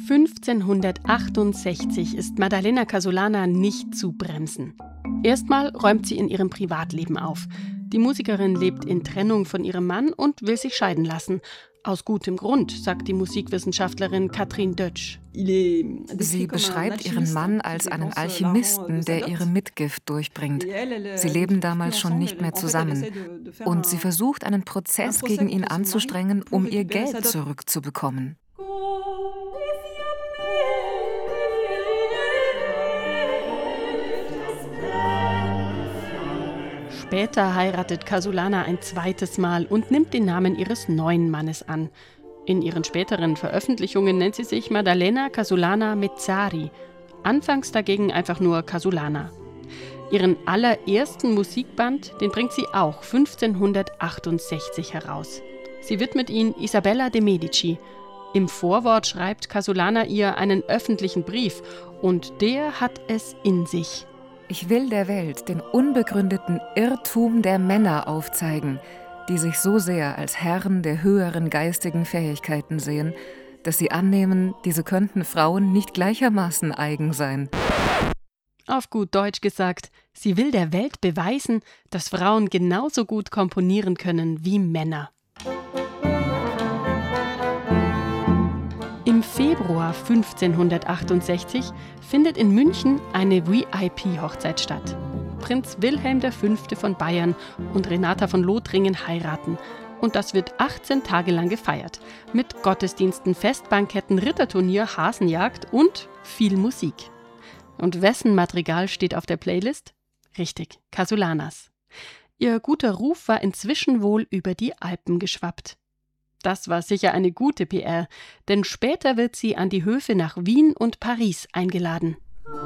1568 ist Maddalena Casolana nicht zu bremsen. Erstmal räumt sie in ihrem Privatleben auf. Die Musikerin lebt in Trennung von ihrem Mann und will sich scheiden lassen. Aus gutem Grund, sagt die Musikwissenschaftlerin Catherine Dötsch. Sie beschreibt ihren Mann als einen Alchemisten, der ihre Mitgift durchbringt. Sie leben damals schon nicht mehr zusammen. Und sie versucht, einen Prozess gegen ihn anzustrengen, um ihr Geld zurückzubekommen. Später heiratet Casolana ein zweites Mal und nimmt den Namen ihres neuen Mannes an. In ihren späteren Veröffentlichungen nennt sie sich Maddalena Casolana Mezzari, anfangs dagegen einfach nur Casolana. Ihren allerersten Musikband, den bringt sie auch 1568 heraus. Sie widmet ihn Isabella de Medici. Im Vorwort schreibt Casolana ihr einen öffentlichen Brief und der hat es in sich. Ich will der Welt den unbegründeten Irrtum der Männer aufzeigen, die sich so sehr als Herren der höheren geistigen Fähigkeiten sehen, dass sie annehmen, diese könnten Frauen nicht gleichermaßen eigen sein. Auf gut Deutsch gesagt, sie will der Welt beweisen, dass Frauen genauso gut komponieren können wie Männer. Im Februar 1568 findet in München eine VIP-Hochzeit statt. Prinz Wilhelm V. von Bayern und Renata von Lothringen heiraten. Und das wird 18 Tage lang gefeiert. Mit Gottesdiensten, Festbanketten, Ritterturnier, Hasenjagd und viel Musik. Und wessen Madrigal steht auf der Playlist? Richtig, Casolanas. Ihr guter Ruf war inzwischen wohl über die Alpen geschwappt. Das war sicher eine gute PR, denn später wird sie an die Höfe nach Wien und Paris eingeladen.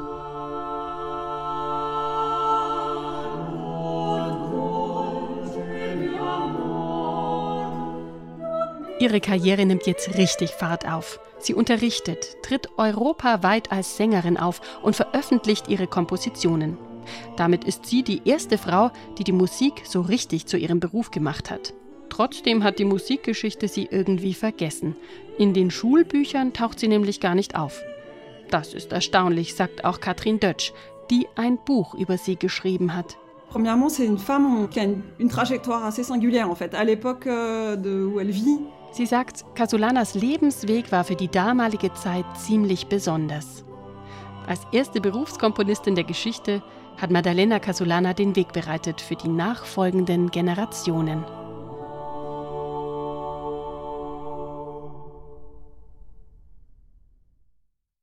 Ihre Karriere nimmt jetzt richtig Fahrt auf. Sie unterrichtet, tritt europaweit als Sängerin auf und veröffentlicht ihre Kompositionen. Damit ist sie die erste Frau, die die Musik so richtig zu ihrem Beruf gemacht hat. Trotzdem hat die Musikgeschichte sie irgendwie vergessen. In den Schulbüchern taucht sie nämlich gar nicht auf. Das ist erstaunlich, sagt auch Catherine Dötsch, die ein Buch über sie geschrieben hat. Premièrement, c'est une femme qui a une trajectoire assez singulière en fait, à l'époque où elle vit. Sie sagt, Casolanas Lebensweg war für die damalige Zeit ziemlich besonders. Als erste Berufskomponistin der Geschichte hat Maddalena Casolana den Weg bereitet für die nachfolgenden Generationen.